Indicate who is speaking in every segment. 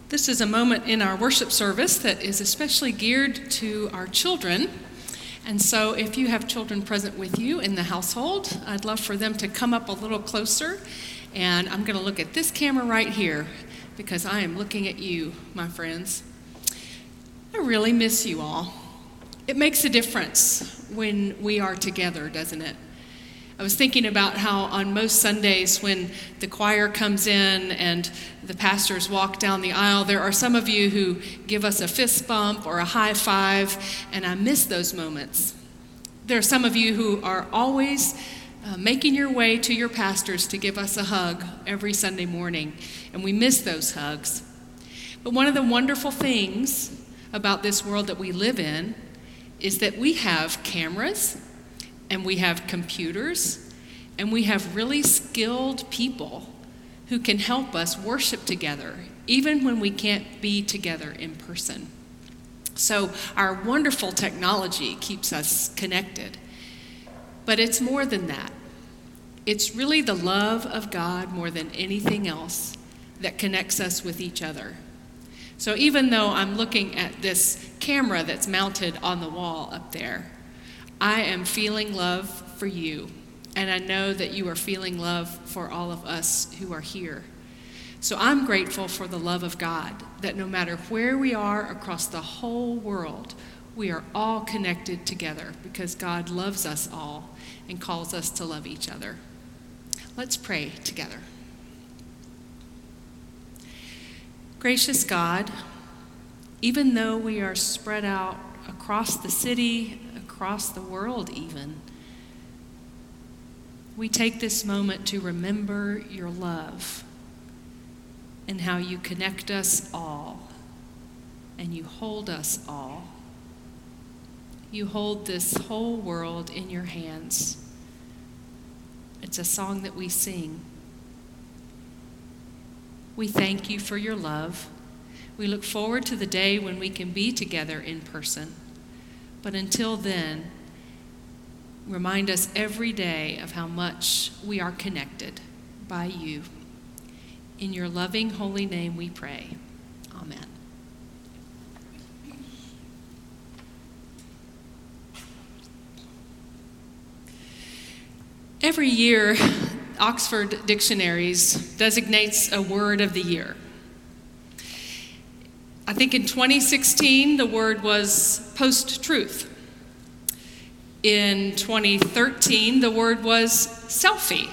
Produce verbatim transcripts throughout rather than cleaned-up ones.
Speaker 1: This is a moment in our worship service that is especially geared to our children. And so if you have children present with you in the household, I'd love for them to come up a little closer. And I'm going to look at this camera right here because I am looking at you, my friends. I really miss you all. It makes a difference when we are together, doesn't it? I was thinking about how on most Sundays when the choir comes in and the pastors walk down the aisle, there are some of you who give us a fist bump or a high five, and I miss those moments. There are some of you who are always uh, making your way to your pastors to give us a hug every Sunday morning, and we miss those hugs. But one of the wonderful things about this world that we live in is that we have cameras, and we have computers, and we have really skilled people who can help us worship together, even when we can't be together in person. So our wonderful technology keeps us connected. But it's more than that. It's really the love of God more than anything else that connects us with each other. So even though I'm looking at this camera that's mounted on the wall up there, I am feeling love for you, and I know that you are feeling love for all of us who are here. So I'm grateful for the love of God, that no matter where we are across the whole world, we are all connected together because God loves us all and calls us to love each other. Let's pray together. Gracious God, even though we are spread out across the city, across the world even, we take this moment to remember your love and how you connect us all and you hold us all. You hold this whole world in your hands. It's a song that we sing. We thank you for your love. We look forward to the day when we can be together in person. But until then, remind us every day of how much we are connected by you. In your loving, holy name we pray. Amen. Every year, Oxford Dictionaries designates a word of the year. I think in twenty sixteen, the word was post-truth. In twenty thirteen, the word was selfie.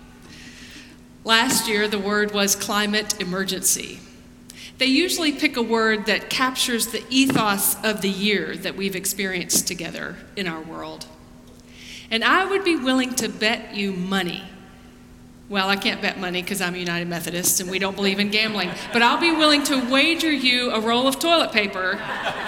Speaker 1: Last year, the word was climate emergency. They usually pick a word that captures the ethos of the year that we've experienced together in our world. And I would be willing to bet you money. Well, I can't bet money because I'm a United Methodist and we don't believe in gambling, but I'll be willing to wager you a roll of toilet paper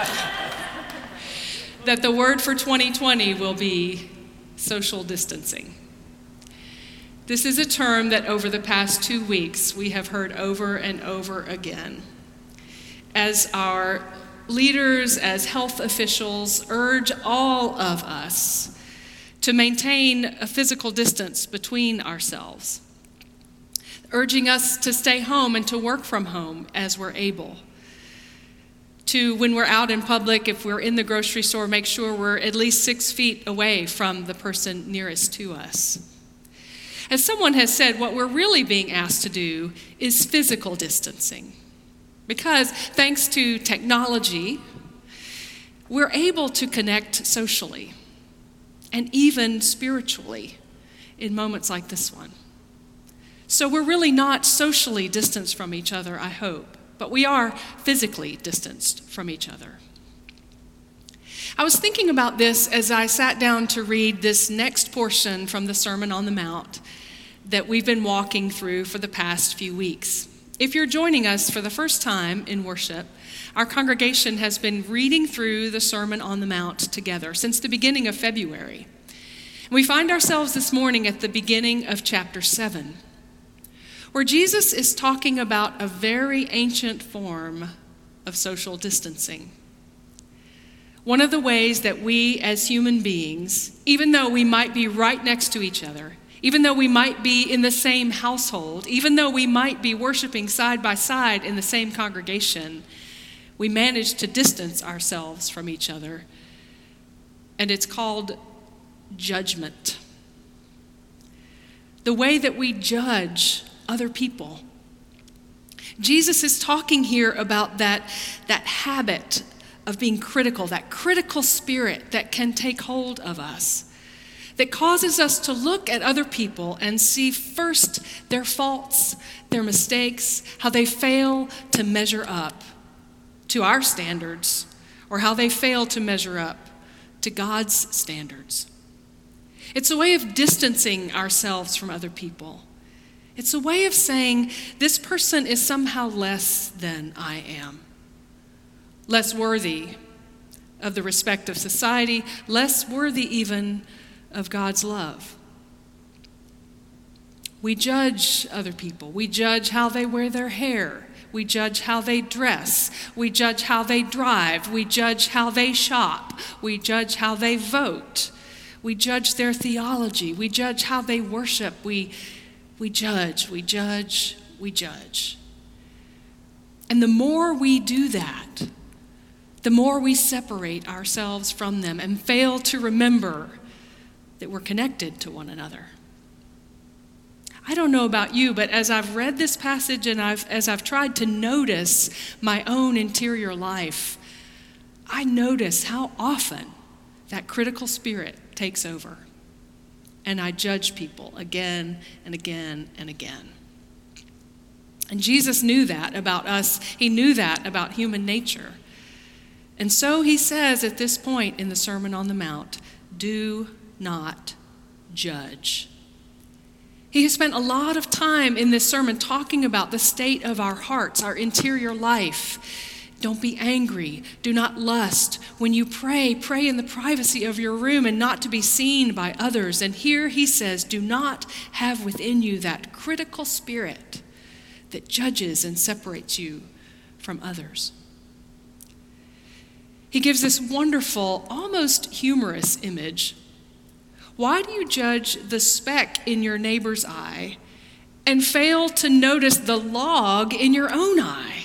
Speaker 1: that the word for twenty twenty will be social distancing. This is a term that over the past two weeks we have heard over and over again as our leaders, as health officials, urge all of us to maintain a physical distance between ourselves, urging us to stay home and to work from home as we're able. To, when we're out in public, if we're in the grocery store, make sure we're at least six feet away from the person nearest to us. As someone has said, what we're really being asked to do is physical distancing. Because thanks to technology, we're able to connect socially and even spiritually in moments like this one. So we're really not socially distanced from each other, I hope, but we are physically distanced from each other. I was thinking about this as I sat down to read this next portion from the Sermon on the Mount that we've been walking through for the past few weeks. If you're joining us for the first time in worship, our congregation has been reading through the Sermon on the Mount together since the beginning of February. We find ourselves this morning at the beginning of chapter seven, where Jesus is talking about a very ancient form of social distancing. One of the ways that we as human beings, even though we might be right next to each other Even though we might be in the same household, even though we might be worshiping side by side in the same congregation, we manage to distance ourselves from each other. And it's called judgment. The way that we judge other people. Jesus is talking here about that, that habit of being critical, that critical spirit that can take hold of us, that causes us to look at other people and see first their faults, their mistakes, how they fail to measure up to our standards, or how they fail to measure up to God's standards. It's a way of distancing ourselves from other people. It's a way of saying, this person is somehow less than I am, less worthy of the respect of society, less worthy even of God's love. We judge other people. We judge how they wear their hair. We judge how they dress. We judge how they drive. We judge how they shop. We judge how they vote. We judge their theology. We judge how they worship. We, we judge, we judge, we judge. And the more we do that, the more we separate ourselves from them and fail to remember that we're connected to one another. I don't know about you, but as I've read this passage and I've, as I've tried to notice my own interior life, I notice how often that critical spirit takes over. And I judge people again and again and again. And Jesus knew that about us. He knew that about human nature. And so he says at this point in the Sermon on the Mount, do not judge. He has spent a lot of time in this sermon talking about the state of our hearts, our interior life. Don't be angry. Do not lust. When you pray, pray in the privacy of your room and not to be seen by others. And here he says, do not have within you that critical spirit that judges and separates you from others. He gives this wonderful, almost humorous image. Why do you judge the speck in your neighbor's eye and fail to notice the log in your own eye?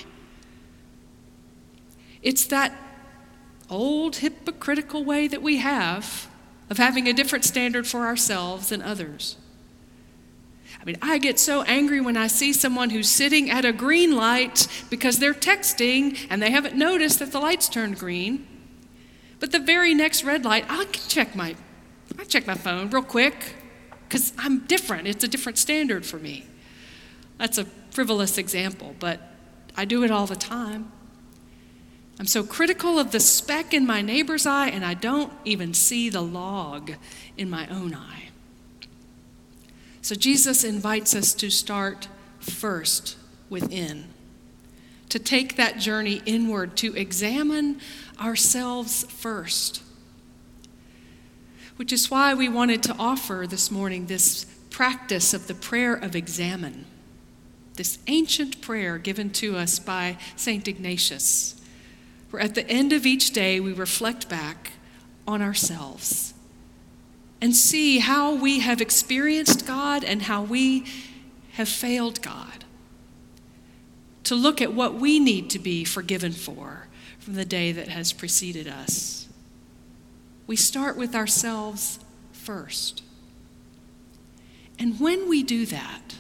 Speaker 1: It's that old hypocritical way that we have of having a different standard for ourselves than others. I mean, I get so angry when I see someone who's sitting at a green light because they're texting and they haven't noticed that the light's turned green. But the very next red light, I can check my I check my phone real quick because I'm different. It's a different standard for me. That's a frivolous example, but I do it all the time. I'm so critical of the speck in my neighbor's eye, and I don't even see the log in my own eye. So Jesus invites us to start first within, to take that journey inward, to examine ourselves first. Which is why we wanted to offer this morning this practice of the prayer of examen, this ancient prayer given to us by Saint Ignatius, where at the end of each day we reflect back on ourselves and see how we have experienced God and how we have failed God, to look at what we need to be forgiven for from the day that has preceded us. We start with ourselves first. And when we do that,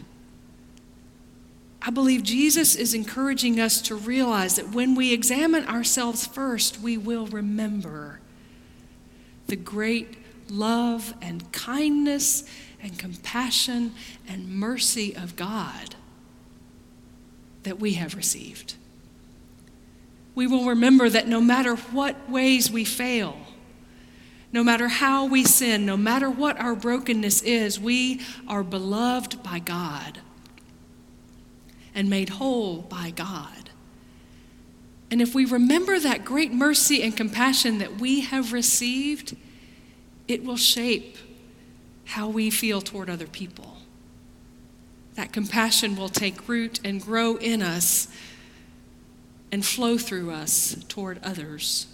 Speaker 1: I believe Jesus is encouraging us to realize that when we examine ourselves first, we will remember the great love and kindness and compassion and mercy of God that we have received. We will remember that no matter what ways we fail, no matter how we sin, no matter what our brokenness is, we are beloved by God and made whole by God. And if we remember that great mercy and compassion that we have received, it will shape how we feel toward other people. That compassion will take root and grow in us and flow through us toward others.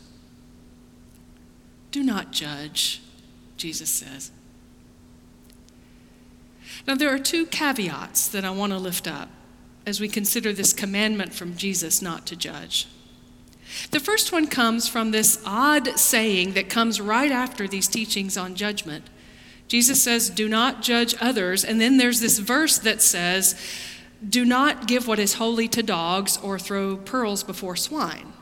Speaker 1: Do not judge, Jesus says. Now, there are two caveats that I want to lift up as we consider this commandment from Jesus not to judge. The first one comes from this odd saying that comes right after these teachings on judgment. Jesus says, do not judge others. And then there's this verse that says, do not give what is holy to dogs or throw pearls before swine.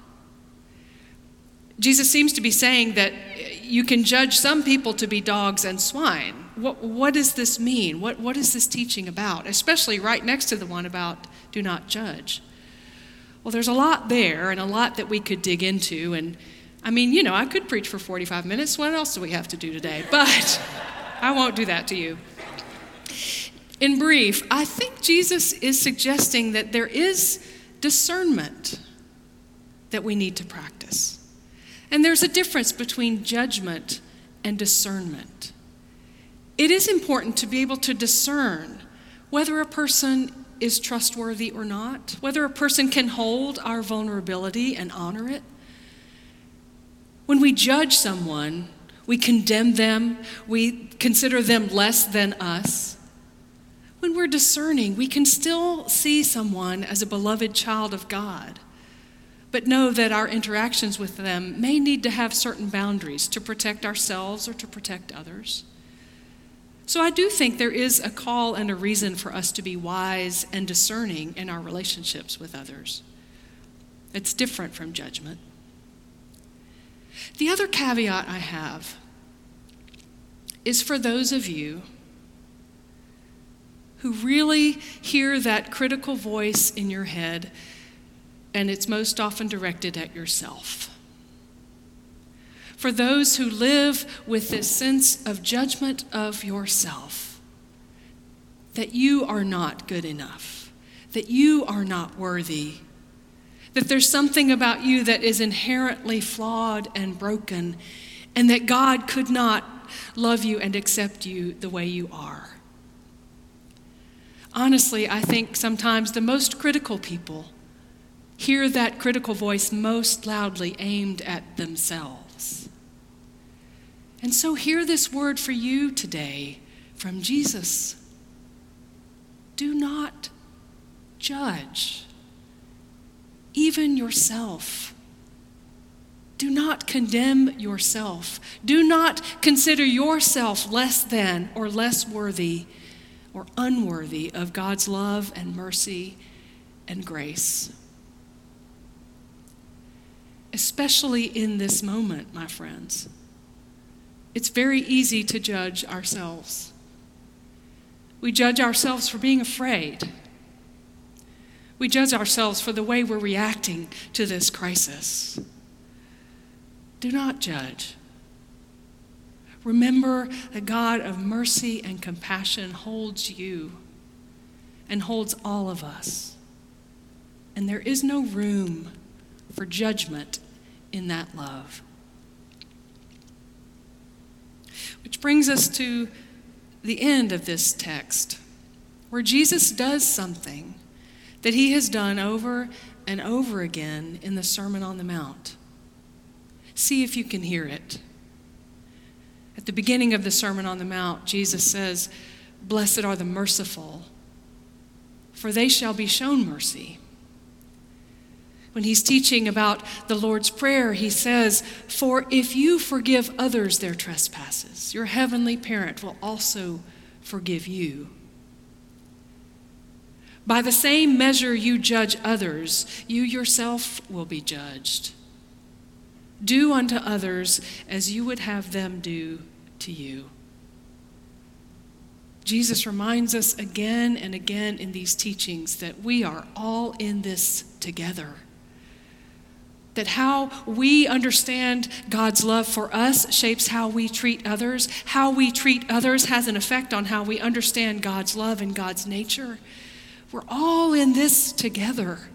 Speaker 1: Jesus seems to be saying that you can judge some people to be dogs and swine. What, what does this mean? What, what is this teaching about? Especially right next to the one about do not judge. Well, there's a lot there and a lot that we could dig into. And I mean, you know, I could preach for forty-five minutes. What else do we have to do today? But I won't do that to you. In brief, I think Jesus is suggesting that there is discernment that we need to practice. And there's a difference between judgment and discernment. It is important to be able to discern whether a person is trustworthy or not, whether a person can hold our vulnerability and honor it. When we judge someone, we condemn them, we consider them less than us. When we're discerning, we can still see someone as a beloved child of God, but know that our interactions with them may need to have certain boundaries to protect ourselves or to protect others. So I do think there is a call and a reason for us to be wise and discerning in our relationships with others. It's different from judgment. The other caveat I have is for those of you who really hear that critical voice in your head, and it's most often directed at yourself. For those who live with this sense of judgment of yourself, that you are not good enough, that you are not worthy, that there's something about you that is inherently flawed and broken, and that God could not love you and accept you the way you are. Honestly, I think sometimes the most critical people hear that critical voice most loudly aimed at themselves. And so hear this word for you today from Jesus. Do not judge, even yourself. Do not condemn yourself. Do not consider yourself less than or less worthy or unworthy of God's love and mercy and grace. Especially in this moment, my friends. It's very easy to judge ourselves. We judge ourselves for being afraid. We judge ourselves for the way we're reacting to this crisis. Do not judge. Remember that God of mercy and compassion holds you and holds all of us. And there is no room for judgment in that love. Which brings us to the end of this text, where Jesus does something that he has done over and over again in the Sermon on the Mount. See if you can hear it. At the beginning of the Sermon on the Mount, Jesus says, "Blessed are the merciful, for they shall be shown mercy." When he's teaching about the Lord's Prayer, he says, "For if you forgive others their trespasses, your heavenly parent will also forgive you. By the same measure you judge others, you yourself will be judged. Do unto others as you would have them do to you." Jesus reminds us again and again in these teachings that we are all in this together. That how we understand God's love for us shapes how we treat others. How we treat others has an effect on how we understand God's love and God's nature. We're all in this together.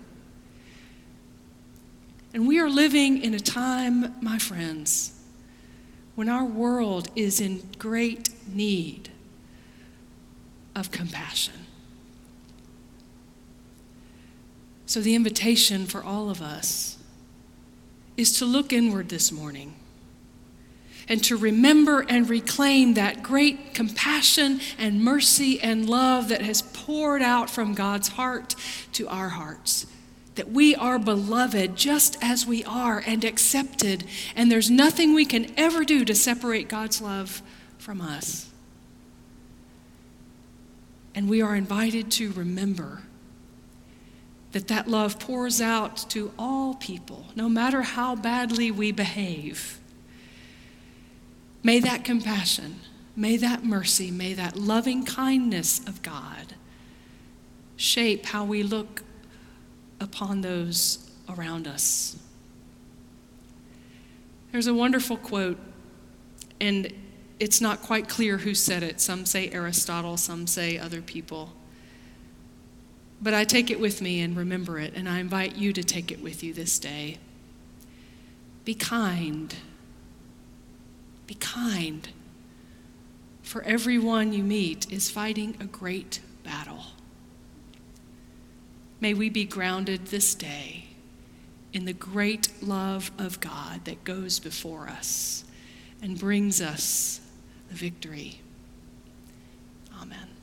Speaker 1: And we are living in a time, my friends, when our world is in great need of compassion. So the invitation for all of us is to look inward this morning and to remember and reclaim that great compassion and mercy and love that has poured out from God's heart to our hearts. That we are beloved just as we are and accepted, and there's nothing we can ever do to separate God's love from us. And we are invited to remember that that love pours out to all people, no matter how badly we behave. May that compassion, may that mercy, may that loving kindness of God shape how we look upon those around us. There's a wonderful quote, and it's not quite clear who said it. Some say Aristotle, some say other people. But I take it with me and remember it, and I invite you to take it with you this day. Be kind. Be kind. For everyone you meet is fighting a great battle. May we be grounded this day in the great love of God that goes before us and brings us the victory. Amen.